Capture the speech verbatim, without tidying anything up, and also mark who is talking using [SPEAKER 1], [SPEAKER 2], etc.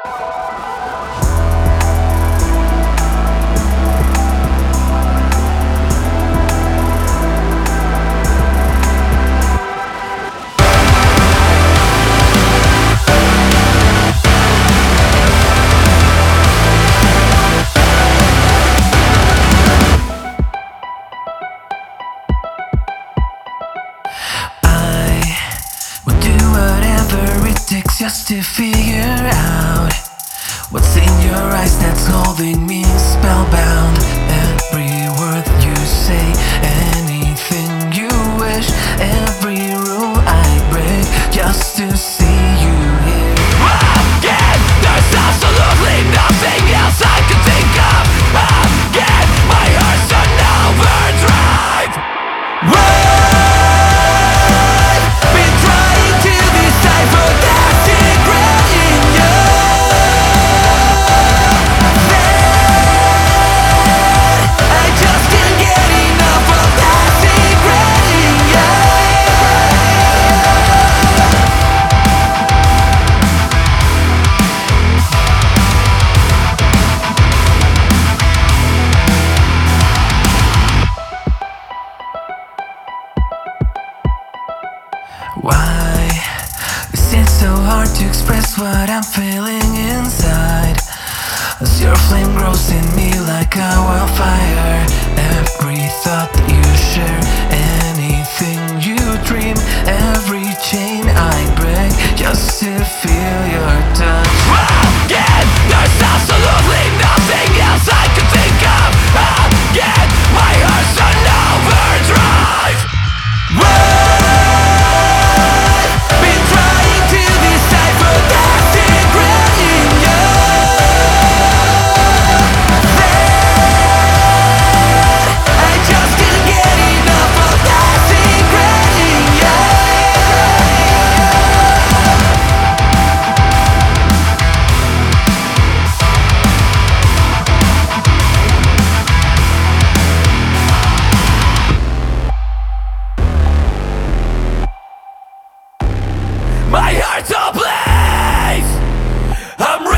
[SPEAKER 1] Just to figure out what's in your eyes that's holding me spellbound. Every word you say, anything you wish, every rule I break just to see you here. Again, there's absolutely nothing else I can think of. Again, my heart's on overdrive. Whoa! Why is it so hard to express what I'm feeling inside? As your flame grows in me like a wildfire. Every thought you share, anything you dream, every chain I break just to feel your touch. Again, there's absolutely nothing else I can think of. Again, my heart's on overdrive. Whoa! My heart's a place. I'm